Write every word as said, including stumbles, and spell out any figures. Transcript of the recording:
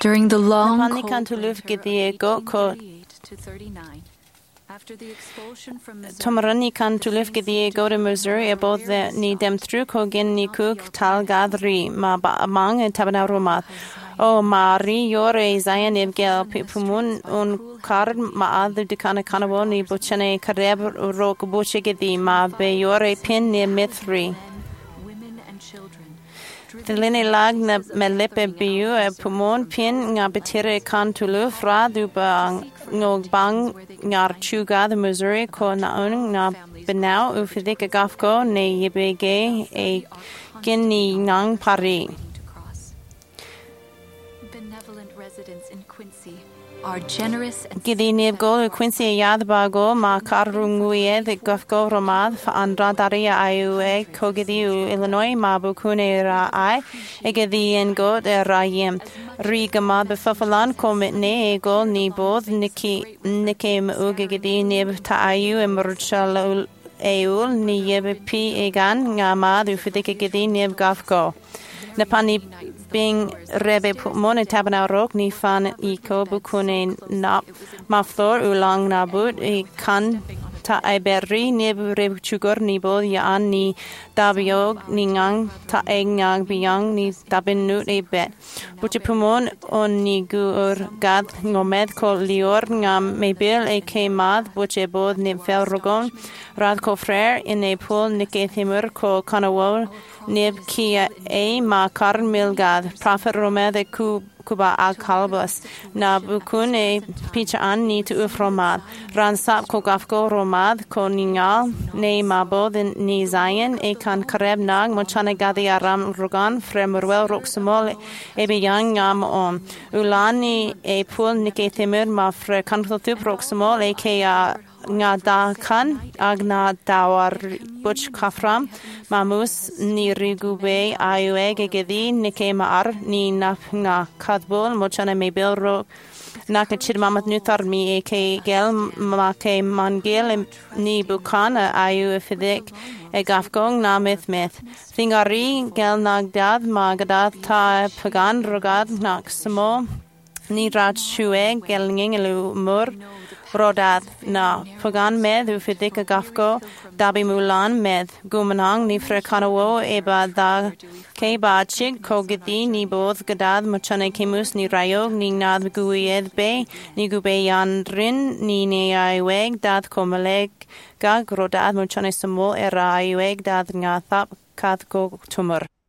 During the long Napani kan tuluf gidiego ko Tomarani kan tuluf gidiego de Missouri about the ni dem tru ko gin ni cook tal gadri ma ba amang e tabana romat. O Mari yore Zion evgel pumun un card ma ad de kana kanabo ni buchane kareb rok buchigedi ma be yore pin ni mithri. The line lag na melepe biu e pumon pin nga betire kan tulu fra du ba ngog bang ngar chuga the Missouri ko na un na benau u fidik gafko ne yebege e gini ngang pari. Benevolent residents in Quincy are generous and Gidi nebgo Quincy yad bago ma karunguye the gafko romad fa andra daria ayue kogidi Illinois ma bukune ra ai egedi en go de rayem rigama befafalan komit ne ego ni both niki nikem ugedi neb ta ayu emurchal eul ni yebe pi egan ngama du fidike gedi neb gafko Napani being rebe mone tabana rok ni fan iko bukune na maflor ulang nabut e kan ta iberi neb reb chugur ni bod ya an ni dabiog ni ngang ta engang biang ni dabin nut e bet buche pumon on ni gur gad ngomed ko lior ngam mebil e ke mad buche bod ni fel rogon rad ko frere in e pool nike thimur ko kanawo neb kia e ma karn milgad prophet romede ku kuba al kalbus na bukun e picha an ni tu ufromad ransap ko gafko romad ko ningal ne mabod ni zayen e kan kareb nag mochane gadi aram rogan fremurwel roksmol e biyang ngam on ulani e pul nike temur ma fre kan tu roksmol e ke a nga da kan agna dawar buch kafram mamus ni rigube ayue gegedi nike maar ni na nga kadbol mochane mebil ro naka chid mamat nutar mi e ke gel ma ke mangel ni bukana ayu fidik e gafgong na myth myth thingari gel nagdad magadad ta pagan rogad nak smo ni raj chue gel ngingelu mur rodad na pagan med u fidik gafko dabi mulan med gumanang ni frekanawo eba da ke ba chig ko gidi ni both gadad machane kemus ni rayog ni nad guied be ni gube yan rin ni ne ai weg dad komaleg gag rodad machane samo era ai weg dad ngathap kath ko tumur